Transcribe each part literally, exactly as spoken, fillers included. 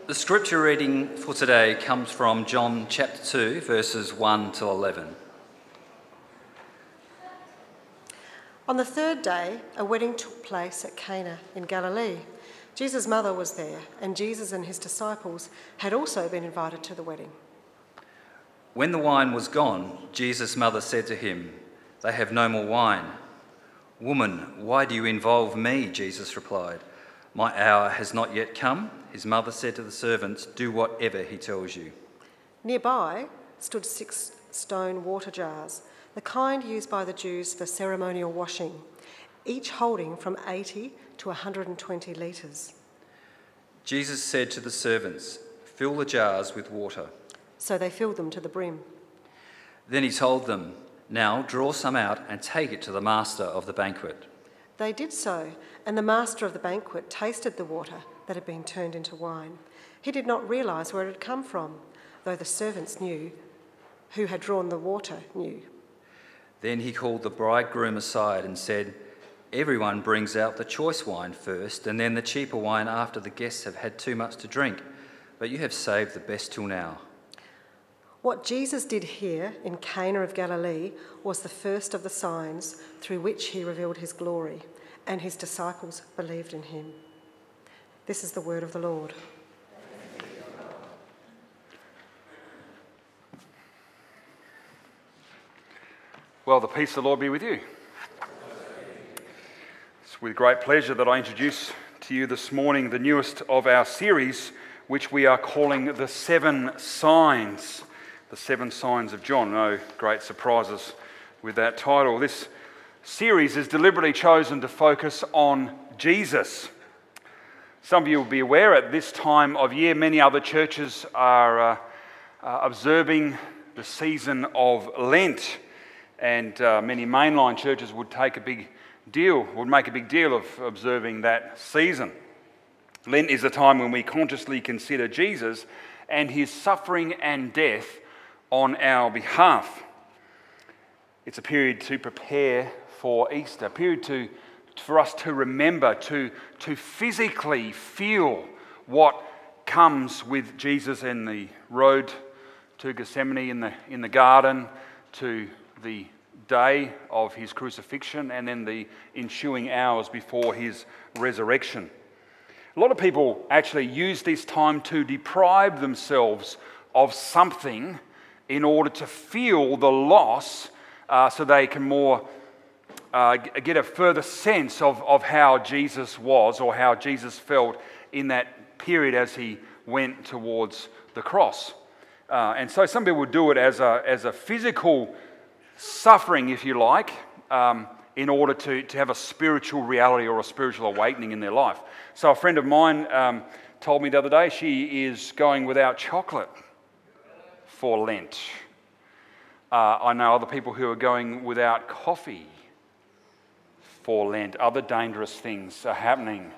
The scripture reading for today comes from John chapter two, verses one to eleven. On the third day, a wedding took place at Cana in Galilee. Jesus' mother was there, and Jesus and his disciples had also been invited to the wedding. When the wine was gone, Jesus' mother said to him, "They have no more wine." "Woman, why do you involve me?" Jesus replied. "My hour has not yet come." His mother said to the servants, "Do whatever he tells you." Nearby stood six stone water jars, the kind used by the Jews for ceremonial washing, each holding from eighty to one hundred twenty litres. Jesus said to the servants, "Fill the jars with water." So they filled them to the brim. Then he told them, "Now draw some out and take it to the master of the banquet." They did so, and the master of the banquet tasted the water that had been turned into wine. He did not realise where it had come from, though the servants knew who had drawn the water knew. Then he called the bridegroom aside and said, "Everyone brings out the choice wine first, and then the cheaper wine after the guests have had too much to drink, but you have saved the best till now." What Jesus did here in Cana of Galilee was the first of the signs through which he revealed his glory, and his disciples believed in him. This is the word of the Lord. Well, the peace of the Lord be with you. It's with great pleasure that I introduce to you this morning the newest of our series, which we are calling The Seven Signs. The Seven Signs of John. No great surprises with that title. This series is deliberately chosen to focus on Jesus. Some of you will be aware at this time of year, many other churches are uh, uh, observing the season of Lent, and uh, many mainline churches would take a big deal, would make a big deal of observing that season. Lent is a time when we consciously consider Jesus and his suffering and death on our behalf. It's a period to prepare for Easter, a period to, for us to remember, to, to physically feel what comes with Jesus in the road to Gethsemane, in the, in the garden, to the day of his crucifixion, and then the ensuing hours before his resurrection. A lot of people actually use this time to deprive themselves of something in order to feel the loss, uh, so they can more uh, get a further sense of, of how Jesus was or how Jesus felt in that period as he went towards the cross. Uh, and so some people would do it as a, as a physical suffering, if you like, um, in order to, to have a spiritual reality or a spiritual awakening in their life. So a friend of mine um, told me the other day she is going without chocolate for Lent. Uh, I know other people who are going without coffee for Lent. Other dangerous things are happening.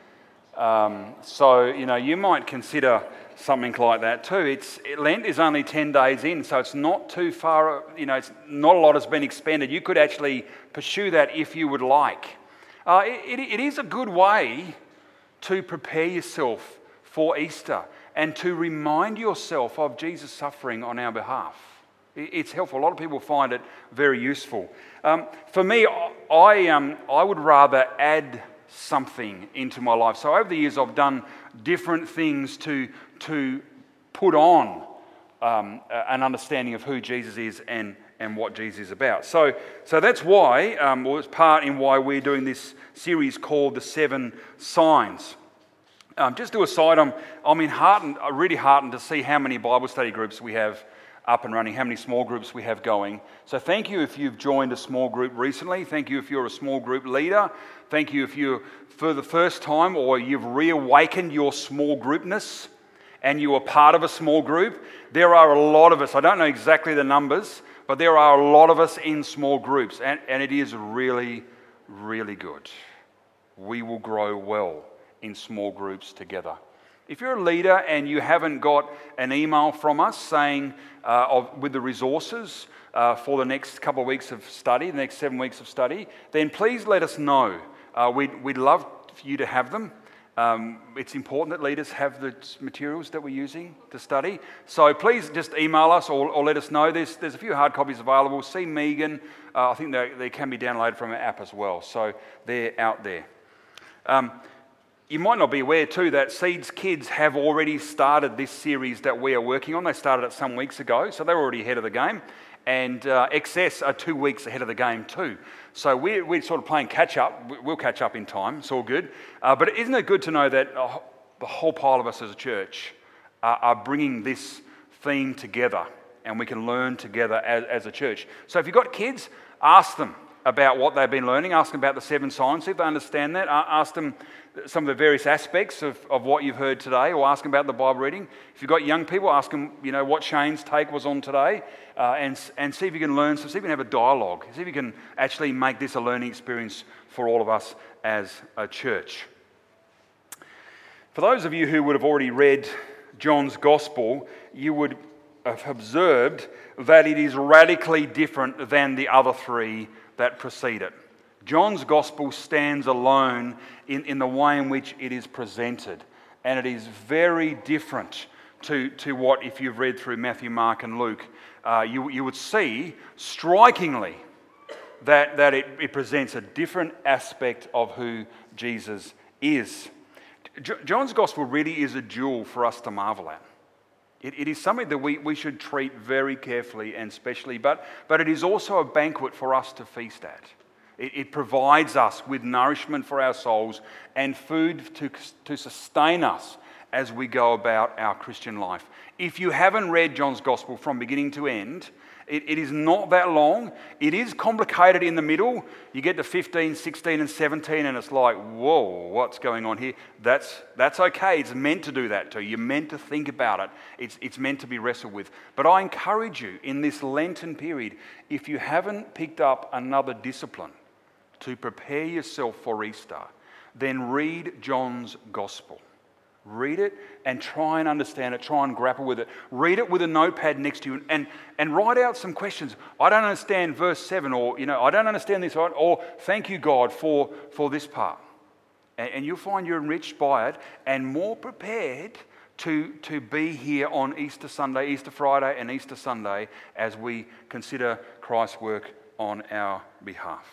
Um, so, you know, you might consider something like that too. It's Lent is only ten days in, so it's not too far, you know, it's not a lot has been expended. You could actually pursue that if you would like. Uh, it, it is a good way to prepare yourself for Easter and to remind yourself of Jesus' suffering on our behalf. It's helpful. A lot of people find it very useful. Um, for me, I um, I would rather add something into my life. So over the years, I've done different things to to put on um, an understanding of who Jesus is and and what Jesus is about. So so that's why, um, well, it's part in why we're doing this series called The Seven Signs. Um, just to aside, I'm I'm heartened, really heartened to see how many Bible study groups we have up and running, how many small groups we have going. So thank you if you've joined a small group recently. Thank you if you're a small group leader. Thank you if you're for the first time or you've reawakened your small groupness and you are part of a small group. There are a lot of us. I don't know exactly the numbers, but there are a lot of us in small groups, and, and it is really, really good. We will grow well in small groups together. If you're a leader and you haven't got an email from us saying uh, of, with the resources uh, for the next couple of weeks of study, the next seven weeks of study, then please let us know. Uh, we'd, we'd love for you to have them. Um, it's important that leaders have the materials that we're using to study. So please just email us or, or let us know. There's, there's a few hard copies available. See Megan. Uh, I think they, they can be downloaded from our app as well. So they're out there. Um, you might not be aware too that Seeds Kids have already started this series that we are working on. They started it some weeks ago, so they're already ahead of the game. And uh, X S are two weeks ahead of the game too. So we're, we're sort of playing catch up. We'll catch up in time. It's all good. Uh, but isn't it good to know that uh, the whole pile of us as a church uh, are bringing this theme together and we can learn together as, as a church. So if you've got kids, ask them about what they've been learning. Ask them about the seven signs, see if they understand that. Ask them some of the various aspects of, of what you've heard today, or ask them about the Bible reading. If you've got young people, ask them, you know, what Shane's take was on today, uh, and, and see if you can learn, so see if you can have a dialogue, see if you can actually make this a learning experience for all of us as a church. For those of you who would have already read John's Gospel, you would have observed that it is radically different than the other three that precede it. John's Gospel stands alone in, in the way in which it is presented, and it is very different to, to what, if you've read through Matthew, Mark and Luke, uh, you, you would see strikingly that, that it, it presents a different aspect of who Jesus is. J- John's Gospel really is a jewel for us to marvel at. It, it is something that we, we should treat very carefully and specially, but, but it is also a banquet for us to feast at. It, it provides us with nourishment for our souls and food to, to sustain us as we go about our Christian life. If you haven't read John's Gospel from beginning to end, it, it is not that long. It is complicated in the middle. You get to fifteen, sixteen and seventeen and it's like, whoa, what's going on here? That's that's okay. It's meant to do that too. You're meant to think about it. It's, it's meant to be wrestled with. But I encourage you in this Lenten period, if you haven't picked up another discipline to prepare yourself for Easter, then read John's Gospel. Read it and try and understand it. Try and grapple with it. Read it with a notepad next to you and, and write out some questions. I don't understand verse seven, or, you know, I don't understand this, or, or thank you, God, for, for this part. And, and you'll find you're enriched by it and more prepared to, to be here on Easter Sunday, Easter Friday and Easter Sunday as we consider Christ's work on our behalf.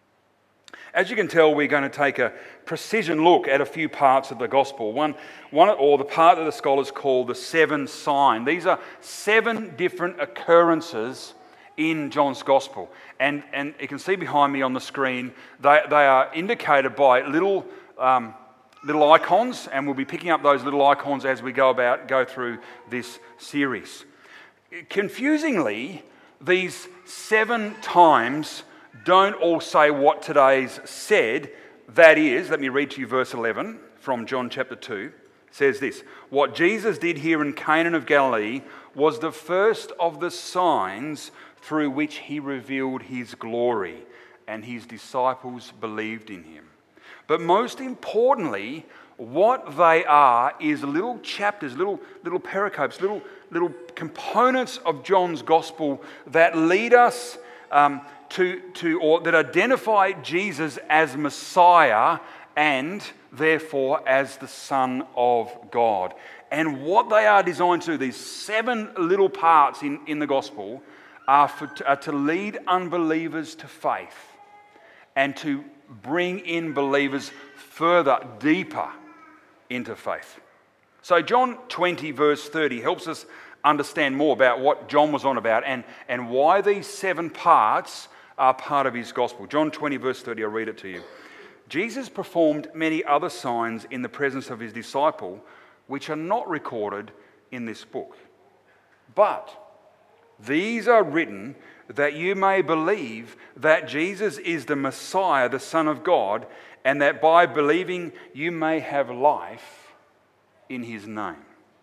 As you can tell, we're going to take a precision look at a few parts of the gospel. One, one, or the part that the scholars call the seven sign. These are seven different occurrences in John's gospel. And, and you can see behind me on the screen, they, they are indicated by little, um, little icons, and we'll be picking up those little icons as we go about, go through this series. Confusingly, these seven times don't all say what today's said. That is, let me read to you verse eleven from John chapter two. It says this: what Jesus did here in Cana of Galilee was the first of the signs through which he revealed his glory, and his disciples believed in him. But most importantly, what they are is little chapters, little, little pericopes, little, little components of John's gospel that lead us um, To, to or that identify Jesus as Messiah and therefore as the Son of God. And what they are designed to do, these seven little parts in, in the gospel, are, for, are to lead unbelievers to faith and to bring in believers further, deeper into faith. So John twenty verse thirty helps us understand more about what John was on about and, and why these seven parts are part of his gospel. John twenty verse thirty, I'll read it to you. Jesus performed many other signs in the presence of his disciple, which are not recorded in this book. But these are written that you may believe that Jesus is the Messiah, the Son of God, and that by believing you may have life in his name.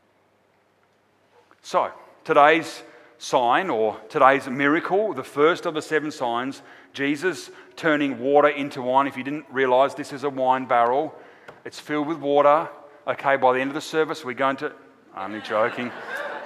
So, today's sign, or today's miracle, the first of the seven signs, Jesus turning water into wine. If you didn't realise, this is a wine barrel. It's filled with water. Okay, by the end of the service, we're going to... I'm only joking.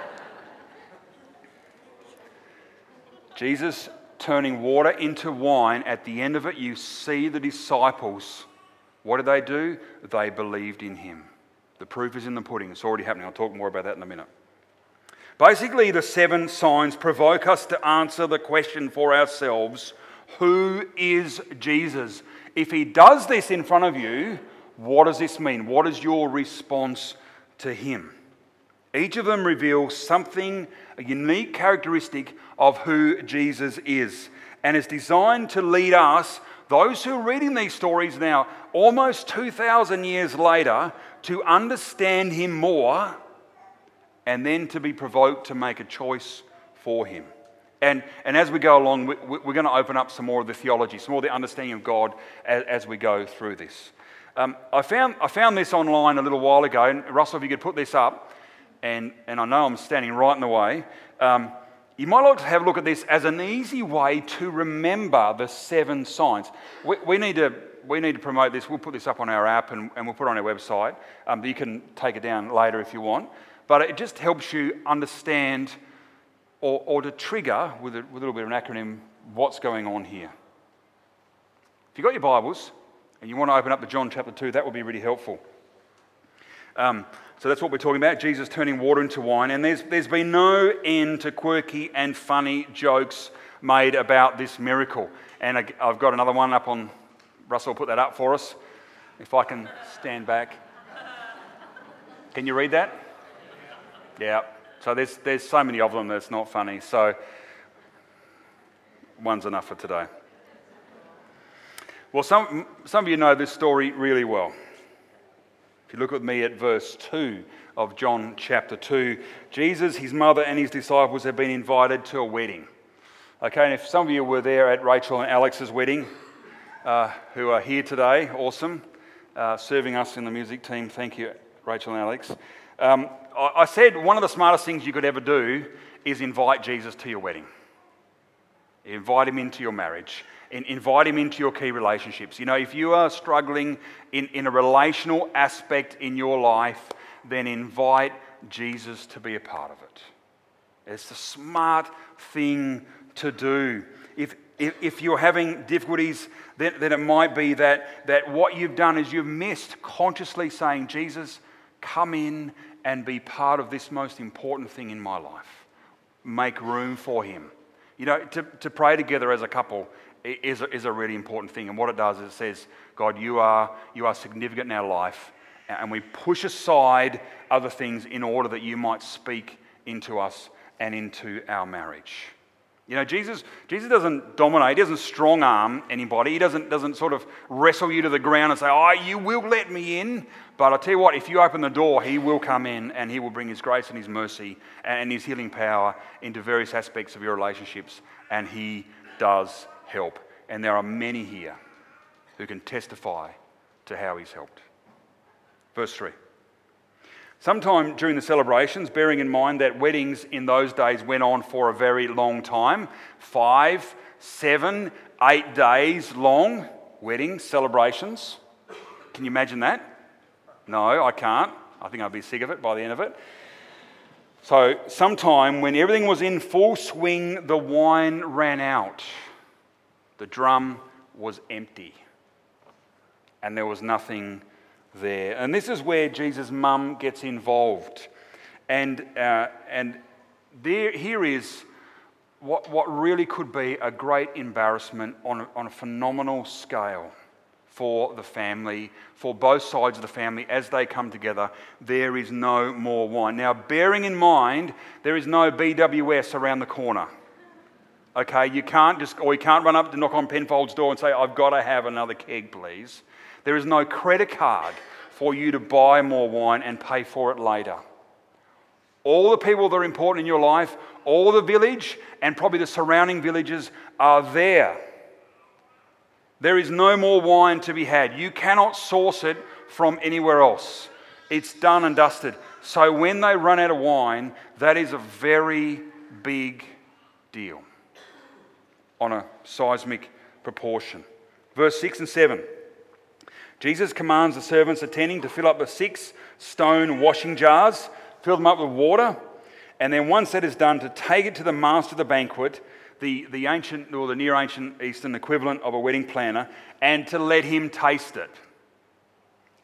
Jesus turning water into wine. At the end of it, you see the disciples What did they do? They believed in him. The proof is in the pudding. It's already happening. I'll talk more about that in a minute. Basically, the seven signs provoke us to answer the question for ourselves, who is Jesus? If he does this in front of you, what does this mean? What is your response to him? Each of them reveals something, a unique characteristic of who Jesus is, and is designed to lead us, those who are reading these stories now, almost two thousand years later, to understand him more and then to be provoked to make a choice for him. And, and as we go along, we, we're going to open up some more of the theology, some more of the understanding of God as, as we go through this. Um, I found I found this online a little while ago, and Russell, if you could put this up, and, and I know I'm standing right in the way. Um, you might like to have a look at this as an easy way to remember the seven signs. We, we need to we need to promote this. We'll put this up on our app and, and we'll put it on our website. Um, you can take it down later if you want. But it just helps you understand or, or to trigger, with a, with a little bit of an acronym, what's going on here. If you've got your Bibles and you want to open up to John chapter two, that would be really helpful. Um, so that's what we're talking about, Jesus turning water into wine. And there's there's been no end to quirky and funny jokes made about this miracle. And I, I've got another one up on, Russell will put that up for us, if I can stand back. Can you read that? Yeah. So there's there's so many of them that's not funny. So one's enough for today. Well, some some of you know this story really well. If you look with me at verse two of John chapter two, Jesus, his mother and his disciples have been invited to a wedding. Okay, and if some of you were there at Rachel and Alex's wedding, uh, who are here today, awesome, uh, serving us in the music team, thank you, Rachel and Alex. Um, I, I said one of the smartest things you could ever do is invite Jesus to your wedding. Invite him into your marriage. In, invite him into your key relationships. You know, if you are struggling in, in a relational aspect in your life, then invite Jesus to be a part of it. It's a smart thing to do. If if, if you're having difficulties, then, then it might be that, that what you've done is you've missed consciously saying, Jesus, come in and be part of this most important thing in my life. Make room for him. You know, to, to pray together as a couple is a, is a really important thing. And what it does is it says, God, you are you are significant in our life. And we push aside other things in order that you might speak into us and into our marriage. You know, Jesus Jesus doesn't dominate. He doesn't strong arm anybody. He doesn't, doesn't sort of wrestle you to the ground and say, oh, you will let me in. But I'll tell you what, if you open the door, he will come in and he will bring his grace and his mercy and his healing power into various aspects of your relationships. And he does help. And there are many here who can testify to how he's helped. Verse three. Sometime during the celebrations, bearing in mind that weddings in those days went on for a very long time, five, seven, eight days long wedding celebrations. Can you imagine that? No, I can't. I think I'd be sick of it by the end of it. So sometime when everything was in full swing, the wine ran out. The drum was empty. And there was nothing there. And this is where Jesus' mum gets involved. And uh, and there here is what, what really could be a great embarrassment on a, on a phenomenal scale for the family, for both sides of the family as they come together. There is no more wine. Now, bearing in mind, there is no B W S around the corner. Okay, you can't just, or you can't run up to knock on Penfold's door and say, I've got to have another keg, please. There is no credit card for you to buy more wine and pay for it later. All the people that are important in your life, all the village and probably the surrounding villages are there. There is no more wine to be had. You cannot source it from anywhere else. It's done and dusted. So when they run out of wine, that is a very big deal on a seismic proportion. Verse six and seven. Jesus commands the servants attending to fill up the six stone washing jars, fill them up with water, and then once that is done, to take it to the master of the banquet, the, the ancient or the near ancient Eastern equivalent of a wedding planner, and to let him taste it.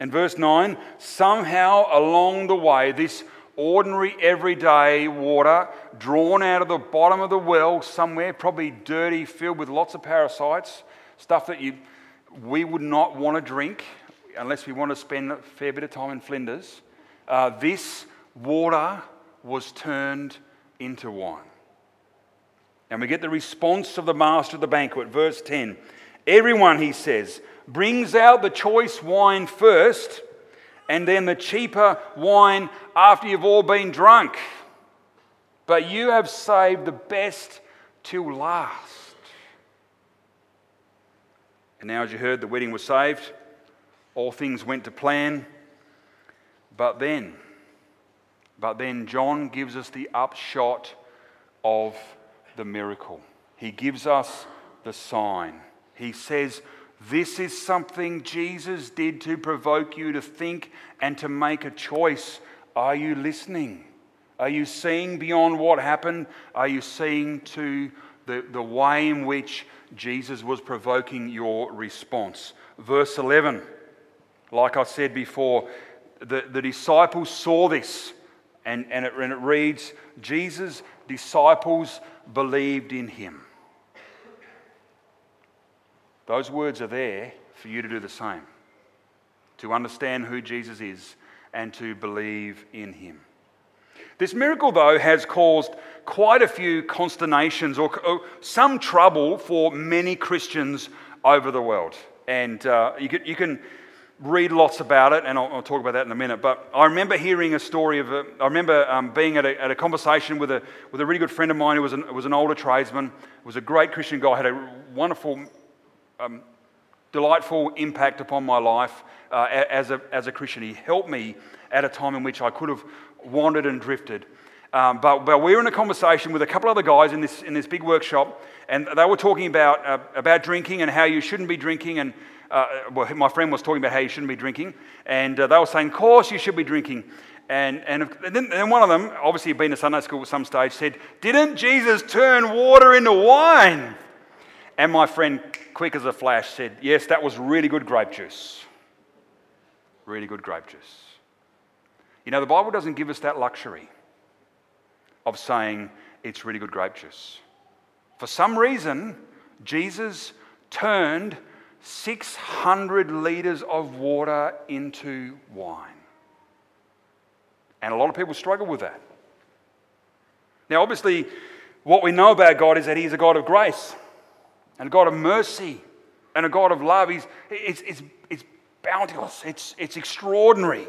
And verse nine, somehow along the way, this ordinary everyday water drawn out of the bottom of the well somewhere, probably dirty, filled with lots of parasites, stuff that you we would not want to drink unless we want to spend a fair bit of time in Flinders. Uh, this water was turned into wine. And we get the response of the master of the banquet, verse ten. Everyone, he says, brings out the choice wine first, and then the cheaper wine after you've all been drunk. But you have saved the best till last. And now, as you heard, the wedding was saved. All things went to plan. But then, but then John gives us the upshot of the miracle. He gives us the sign. He says, this is something Jesus did to provoke you to think and to make a choice. Are you listening? Are you seeing beyond what happened? Are you seeing to the, the way in which Jesus was provoking your response? Verse eleven, like I said before, the, the disciples saw this, and, and, it, and it reads, Jesus' disciples believed in him. Those words are there for you to do the same, to understand who Jesus is and to believe in him. This miracle, though, has caused quite a few consternations or, or some trouble for many Christians over the world. And uh, you, can, you can read lots about it, and I'll, I'll talk about that in a minute. But I remember hearing a story of, a, I remember um, being at a, at a conversation with a, with a really good friend of mine who was an, was an older tradesman, was a great Christian guy, had a wonderful Um, delightful impact upon my life uh, as a as a Christian. He helped me at a time in which I could have wandered and drifted. Um, but, but we were in a conversation with a couple other guys in this in this big workshop, and they were talking about uh, about drinking and how you shouldn't be drinking. And uh, well, my friend was talking about how you shouldn't be drinking, and uh, they were saying, "Of course you should be drinking." And and, and then and one of them, obviously had been to Sunday school at some stage, said, "Didn't Jesus turn water into wine?" And my friend, quick as a flash, said, yes, that was really good grape juice. Really good grape juice. You know, the Bible doesn't give us that luxury of saying it's really good grape juice. For some reason, Jesus turned six hundred litres of water into wine. And a lot of people struggle with that. Now, obviously, what we know about God is that he's a God of grace, and a God of mercy, and a God of love. He's, it's, it's, it's bounteous. It's, it's extraordinary.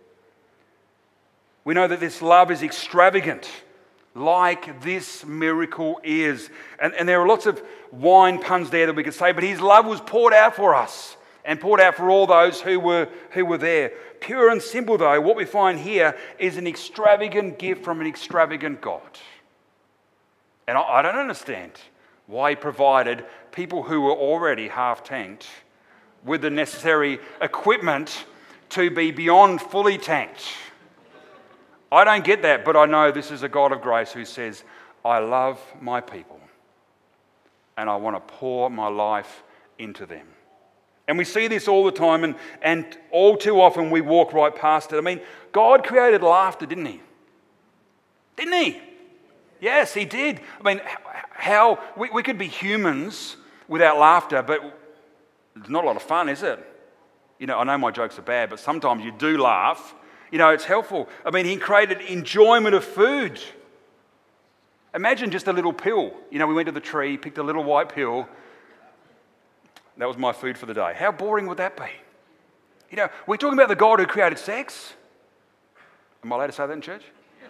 We know that this love is extravagant, like this miracle is. And, and there are lots of wine puns there that we could say, but his love was poured out for us and poured out for all those who were, who were there. Pure and simple, though, what we find here is an extravagant gift from an extravagant God. And I, I don't understand why he provided people who were already half-tanked with the necessary equipment to be beyond fully tanked. I don't get that, but I know this is a God of grace who says, I love my people and I want to pour my life into them. And we see this all the time, and, and all too often we walk right past it. I mean, God created laughter, didn't he? Didn't he? Yes, he did. I mean, how we, we could be humans without laughter, but it's not a lot of fun, is it? You know, I know my jokes are bad, but sometimes you do laugh. You know, it's helpful. I mean, he created enjoyment of food. Imagine just a little pill. You know, we went to the tree, picked a little white pill. That was my food for the day. How boring would that be? You know, we're talking about the God who created sex. Am I allowed to say that in church?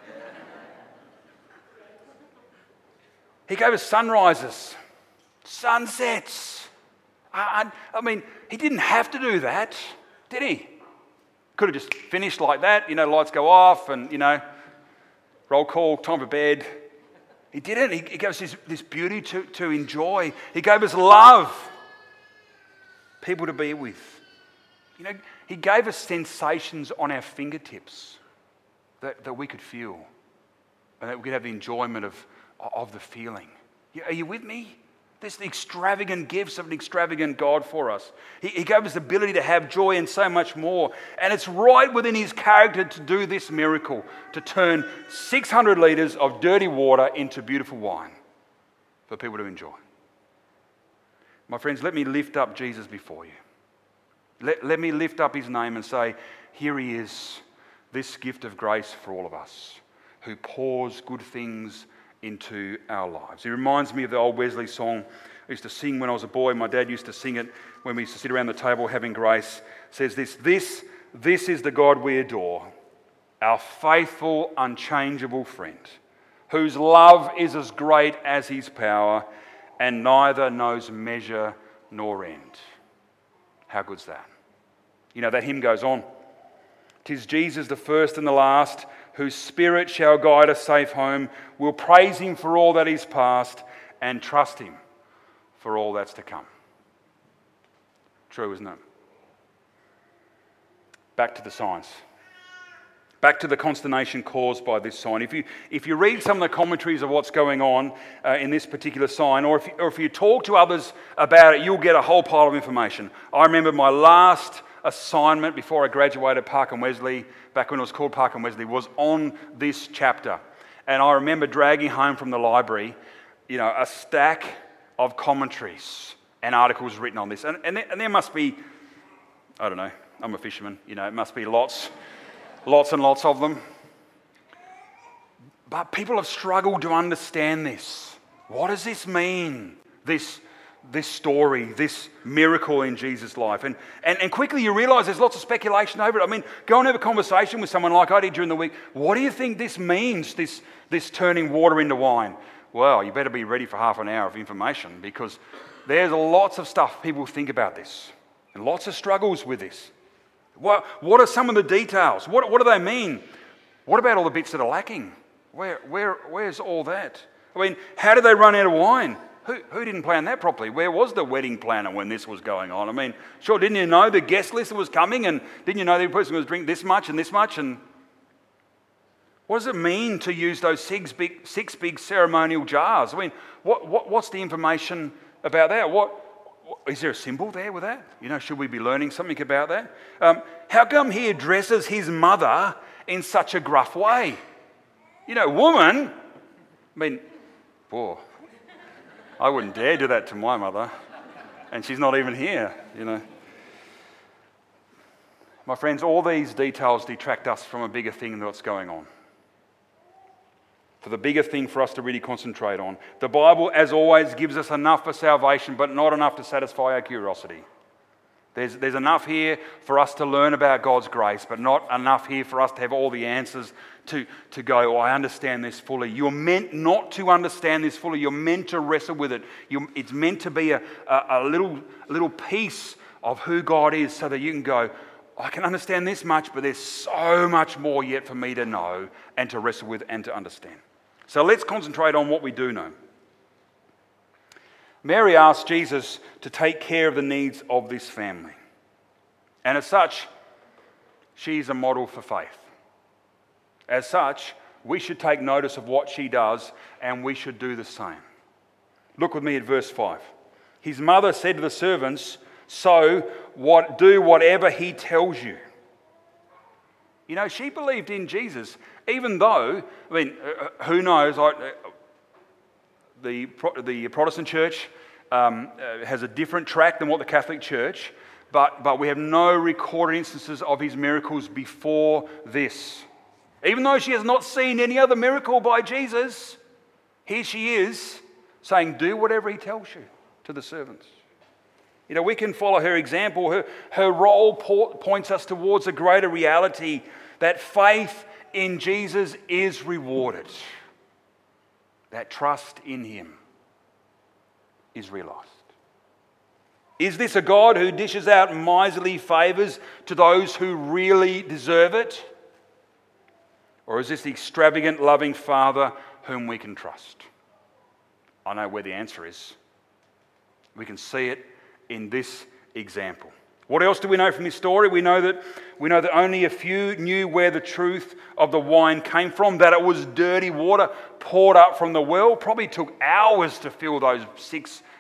He gave us sunrises, sunsets. I, I mean, he didn't have to do that, did he? Could have just finished like that, you know, lights go off and, you know, roll call, time for bed. He didn't. He, he gave us this, this beauty to, to enjoy. He gave us love, people to be with. You know, he gave us sensations on our fingertips that, that we could feel and that we could have the enjoyment of, of the feeling. Are you with me? This extravagant gifts of an extravagant God for us. He, he gave us the ability to have joy and so much more. And it's right within his character to do this miracle, to turn six hundred litres of dirty water into beautiful wine for people to enjoy. My friends, let me lift up Jesus before you. Let, let me lift up his name and say, here he is, this gift of grace for all of us, who pours good things into our lives. He reminds me of the old Wesley song I used to sing when I was a boy. My dad used to sing it when we used to sit around the table having grace. It says this, this, this is the God we adore, our faithful, unchangeable friend, whose love is as great as his power, and neither knows measure nor end. How good's that? You know, that hymn goes on. 'Tis Jesus the first and the last, whose spirit shall guide us safe home. We'll praise him for all that is past and trust him for all that's to come. True, isn't it? Back to the signs. Back to the consternation caused by this sign. If you, if you read some of the commentaries of what's going on uh, in this particular sign, or if, you, or if you talk to others about it, you'll get a whole pile of information. I remember my last assignment before I graduated Park and Wesley, back when it was called Park and Wesley, was on this chapter. And I remember dragging home from the library, you know, a stack of commentaries and articles written on this. And, and, there, and there must be, I don't know, I'm a fisherman, you know, it must be lots, lots and lots of them. But people have struggled to understand this. What does this mean? This this story, this miracle in Jesus' life. And, and, and quickly you realise there's lots of speculation over it. I mean, go and have a conversation with someone like I did during the week. What do you think this means, this, this turning water into wine? Well, you better be ready for half an hour of information, because there's lots of stuff people think about this and lots of struggles with this. What, what are some of the details? What, what do they mean? What about all the bits that are lacking? Where, where, where's all that? I mean, how did they run out of wine? Who, who didn't plan that properly? Where was the wedding planner when this was going on? I mean, sure, didn't you know the guest list was coming, and didn't you know the person was drinking this much and this much? And what does it mean to use those six big, six big ceremonial jars? I mean, what, what, what's the information about that? What, what is there a symbol there with that? You know, should we be learning something about that? Um, how come he addresses his mother in such a gruff way? You know, woman, I mean, whoa. I wouldn't dare do that to my mother, and she's not even here, you know. My friends, all these details detract us from a bigger thing that's going on. For the bigger thing for us to really concentrate on. The Bible, as always, gives us enough for salvation, but not enough to satisfy our curiosity. There's, there's enough here for us to learn about God's grace, but not enough here for us to have all the answers to, to go, oh, I understand this fully. You're meant not to understand this fully. You're meant to wrestle with it. You're, it's meant to be a, a, a little, little piece of who God is, so that you can go, I can understand this much, but there's so much more yet for me to know and to wrestle with and to understand. So let's concentrate on what we do know. Mary asked Jesus to take care of the needs of this family. And as such, she's a model for faith. As such, we should take notice of what she does, and we should do the same. Look with me at verse five. His mother said to the servants, so what, do whatever he tells you. You know, she believed in Jesus, even though, I mean, who knows, I, The, the Protestant church um, uh, has a different track than what the Catholic Church, but, but we have no recorded instances of his miracles before this. Even though she has not seen any other miracle by Jesus, here she is saying, do whatever he tells you, to the servants. You know, we can follow her example. Her, her role po- points us towards a greater reality, that faith in Jesus is rewarded. That trust in him is realised. Is this a God who dishes out miserly favours to those who really deserve it? Or is this the extravagant, loving Father whom we can trust? I know where the answer is. We can see it in this example. What else do we know from this story? We know that we know that only a few knew where the truth of the wine came from, that it was dirty water poured up from the well. Probably took hours to fill those six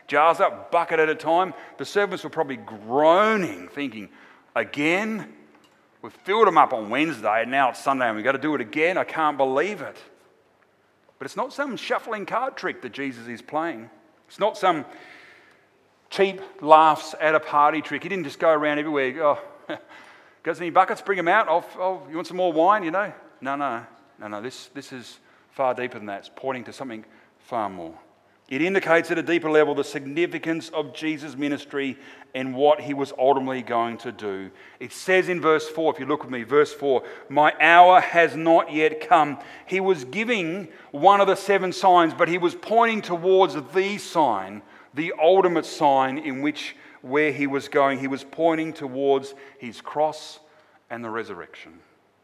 jars up, bucket at a time. The servants were probably groaning, thinking, again? We filled them up on Wednesday and now it's Sunday and we've got to do it again. I can't believe it. But it's not some shuffling card trick that Jesus is playing. It's not some cheap laughs at a party trick. He didn't just go around everywhere, oh, got any buckets, bring them out. Oh, oh, you want some more wine, you know? No, no, no, no. This, this is far deeper than that. It's pointing to something far more. It indicates at a deeper level the significance of Jesus' ministry and what he was ultimately going to do. It says in verse four, if you look with me, verse four, my hour has not yet come. He was giving one of the seven signs, but he was pointing towards the sign, the ultimate sign in which where he was going. He was pointing towards his cross and the resurrection.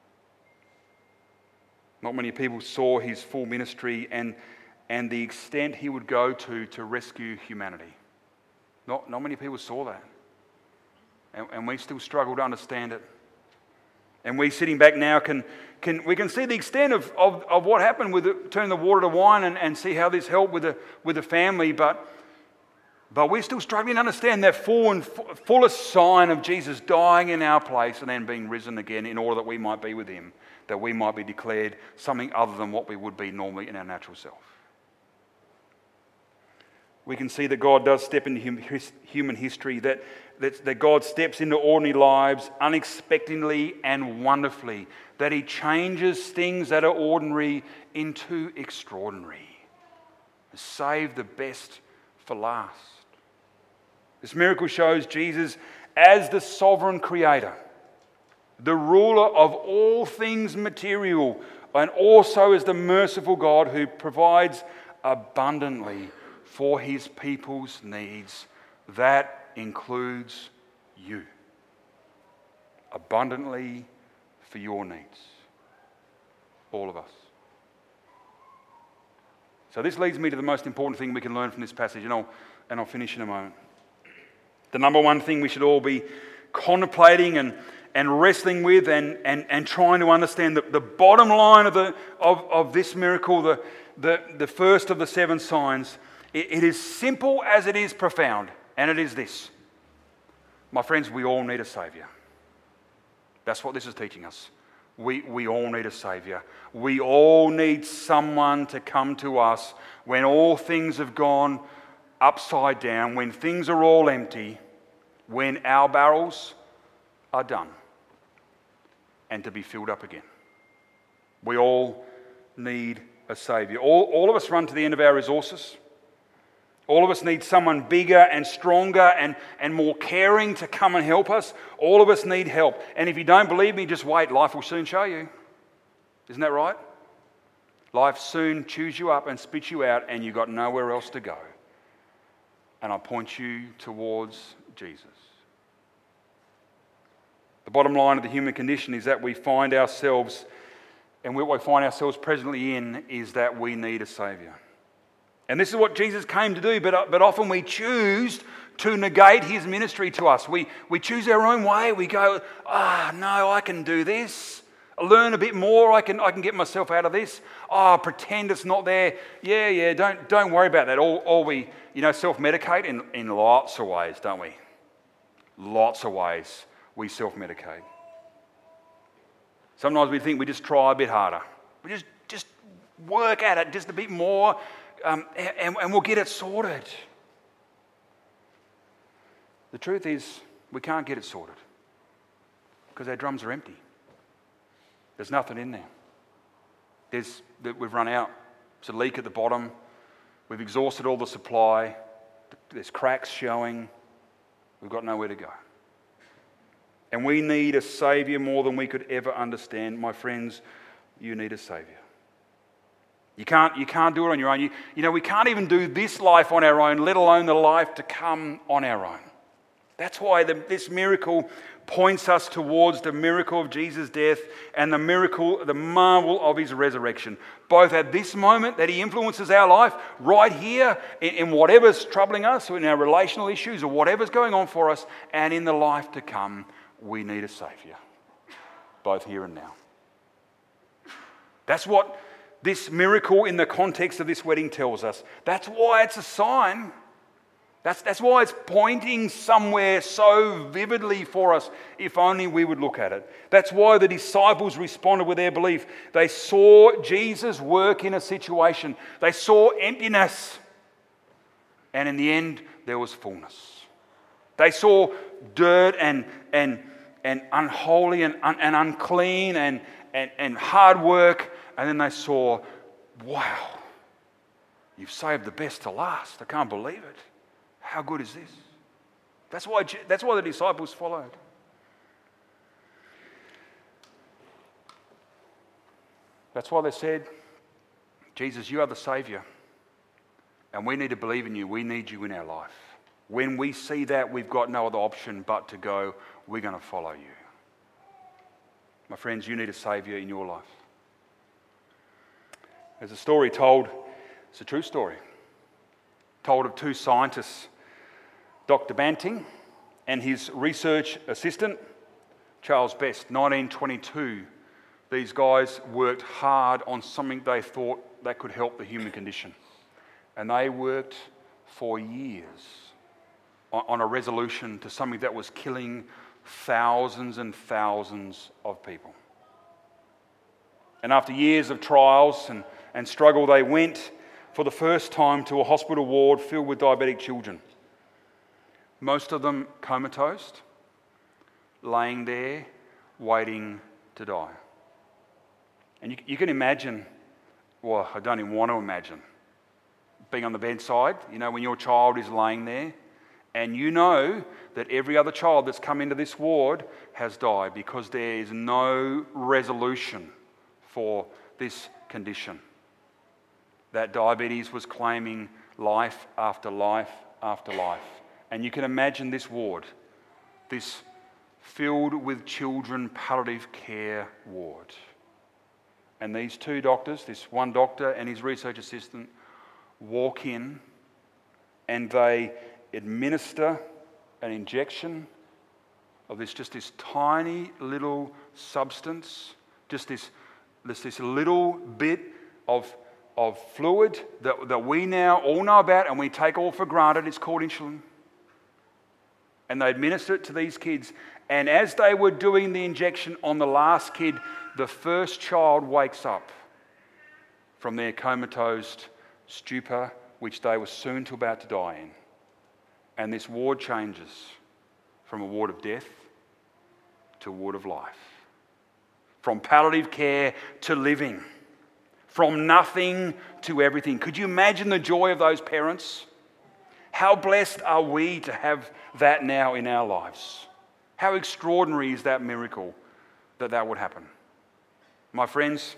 Not many people saw his full ministry and and the extent he would go to to rescue humanity. Not, not many people saw that. And, and we still struggle to understand it. And we sitting back now can, can we can see the extent of, of, of what happened with the, turning the water to wine and, and see how this helped with the, with the family, but, but we're still struggling to understand that full and fullest sign of Jesus dying in our place and then being risen again in order that we might be with him, that we might be declared something other than what we would be normally in our natural self. We can see that God does step into human history, that, that, that God steps into ordinary lives unexpectedly and wonderfully, that he changes things that are ordinary into extraordinary. Save the best for last. This miracle shows Jesus as the sovereign creator, the ruler of all things material, and also as the merciful God who provides abundantly for his people's needs. That includes you. Abundantly for your needs. All of us. So this leads me to the most important thing we can learn from this passage, and I'll, and I'll finish in a moment. The number one thing we should all be contemplating and, and wrestling with and, and, and trying to understand the, the bottom line of, the, of, of this miracle, the, the, the first of the seven signs. It is simple as it is profound, and it is this. My friends, we all need a Saviour. That's what this is teaching us. We, we all need a Saviour. We all need someone to come to us when all things have gone upside down, when things are all empty, when our barrels are done, and to be filled up again. We all need a Saviour. All, all of us run to the end of our resources. All of us need someone bigger and stronger and, and more caring to come and help us. All of us need help. And if you don't believe me, just wait. Life will soon show you. Isn't that right? Life soon chews you up and spits you out and you've got nowhere else to go. And I point you towards Jesus. The bottom line of the human condition is that we find ourselves, and what we find ourselves presently in, is that we need a Saviour. And this is what Jesus came to do, but, but often we choose to negate his ministry to us. We, we choose our own way. We go, ah, oh, no, I can do this. I'll learn a bit more. I can, I can get myself out of this. Oh, pretend it's not there. Yeah, yeah, don't, don't worry about that. Or, or we, you know, self-medicate in, in lots of ways, don't we? Lots of ways we self-medicate. Sometimes we think we just try a bit harder. We just, just work at it just a bit more. Um, and, and we'll get it sorted. The truth is, we can't get it sorted because our drums are empty. There's nothing in there. There's, we've run out. There's a leak at the bottom. We've exhausted all the supply. There's cracks showing. We've got nowhere to go. And we need a Saviour more than we could ever understand. My friends, you need a Saviour. You can't, you can't do it on your own. You, you know, we can't even do this life on our own, let alone the life to come on our own. That's why the, this miracle points us towards the miracle of Jesus' death and the miracle, the marvel of his resurrection. Both at this moment that he influences our life, right here, in, in whatever's troubling us, or in our relational issues, or whatever's going on for us, and in the life to come, we need a Saviour. Both here and now. That's what this miracle in the context of this wedding tells us. That's why it's a sign. That's, that's why it's pointing somewhere so vividly for us, if only we would look at it. That's why the disciples responded with their belief. They saw Jesus work in a situation. They saw emptiness. And in the end, there was fullness. They saw dirt and, and, and unholy and, un, and unclean and, and, and hard work. And then they saw, wow, you've saved the best to last. I can't believe it. How good is this? That's why, that's why the disciples followed. That's why they said, Jesus, you are the Saviour, and we need to believe in you. We need you in our life. When we see that, we've got no other option but to go, we're going to follow you. My friends, you need a Saviour in your life. There's a story told, it's a true story, told of two scientists, Doctor Banting and his research assistant, Charles Best. nineteen twenty-two, these guys worked hard on something they thought that could help the human condition. And they worked for years on a resolution to something that was killing thousands and thousands of people. And after years of trials and, and struggle, they went for the first time to a hospital ward filled with diabetic children. Most of them comatose, laying there, waiting to die. And you, you can imagine, well, I don't even want to imagine, being on the bedside, you know, when your child is laying there, and you know that every other child that's come into this ward has died because there is no resolution for this condition. That diabetes was claiming life after life after life. And you can imagine this ward, this filled with children palliative care ward. And these two doctors, this one doctor and his research assistant, walk in and they administer an injection of this, just this tiny little substance, just this, this, this little bit of, of fluid that, that we now all know about and we take all for granted. It's called insulin. And they administer it to these kids. And as they were doing the injection on the last kid, the first child wakes up from their comatose stupor, which they were soon to about to die in. And this ward changes from a ward of death to a ward of life. From palliative care to living. From nothing to everything. Could you imagine the joy of those parents? How blessed are we to have that now in our lives? How extraordinary is that miracle that that would happen? My friends,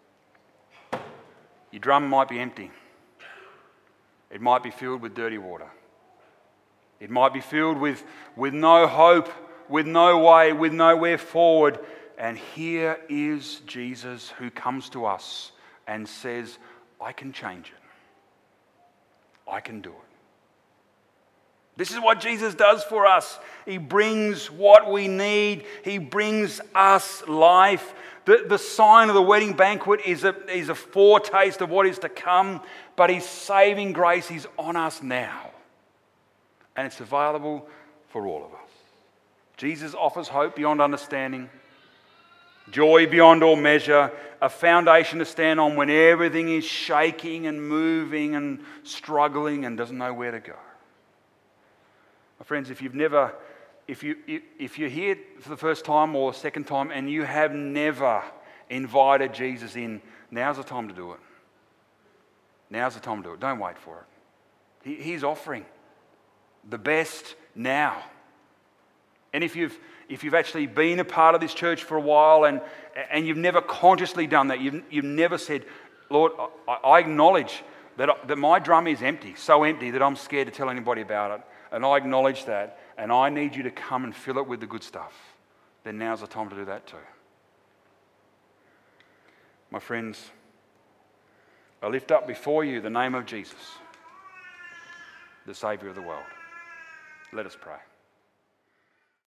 your drum might be empty. It might be filled with dirty water. It might be filled with, with no hope, with no way, with nowhere forward. And here is Jesus who comes to us and says, I can change it. I can do it. This is what Jesus does for us. He brings what we need. He brings us life. The, the sign of the wedding banquet is a, is a foretaste of what is to come, but His saving grace is on us now. And it's available for all of us. Jesus offers hope beyond understanding, joy beyond all measure, a foundation to stand on when everything is shaking and moving and struggling and doesn't know where to go. My friends, if you've never, if you if you're here for the first time or second time and you have never invited Jesus in, now's the time to do it. Now's the time to do it. Don't wait for it. He, he's offering the best now. And if you've if you've actually been a part of this church for a while and and you've never consciously done that, you've you've never said, Lord, I, I acknowledge that that my drum is empty, so empty that I'm scared to tell anybody about it. And I acknowledge that, and I need you to come and fill it with the good stuff. Then now's the time to do that too. My friends, I lift up before you the name of Jesus, the Saviour of the world. Let us pray.